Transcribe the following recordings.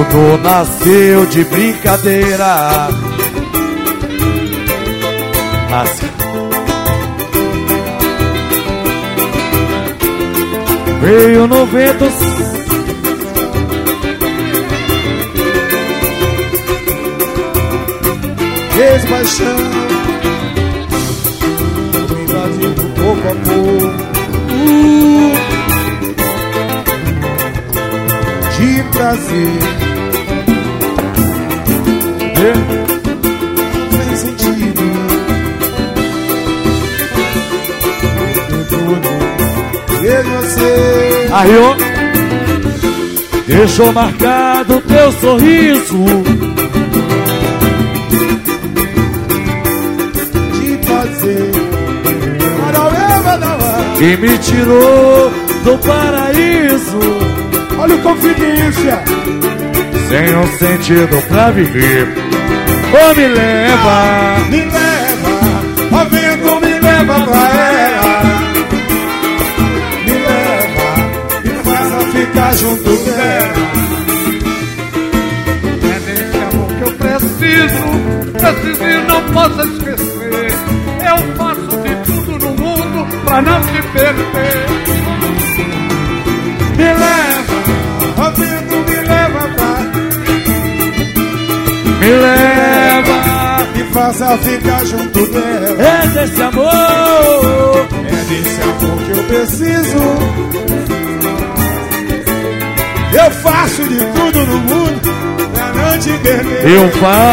mundo nasceu de brincadeira. Assim. Veio no vento, fez paixão, invadindo pouco a pouco, de prazer. Não tem sentido, vejo você. Aí, ó. Deixou marcado teu sorriso de fazer que me tirou do paraíso. Olha o Confidência. Sem um sentido pra viver. Oh, me leva, me leva, ó vento, me leva pra ela. Me leva, me faça ficar junto dela. É desse amor que eu preciso e não posso esquecer. Eu faço de tudo no mundo pra não te perder. Me leva, ó vento, me leva pra. me leva, me faça ficar junto dela. é desse amor, é desse amor que eu preciso. Eu faço de tudo no mundo pra não te perder. eu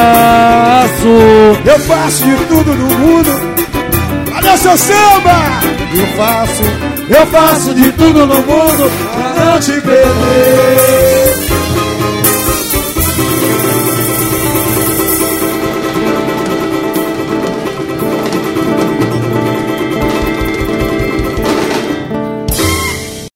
faço de tudo no mundo. Olha seu samba! Eu faço de tudo no mundo pra não te perder.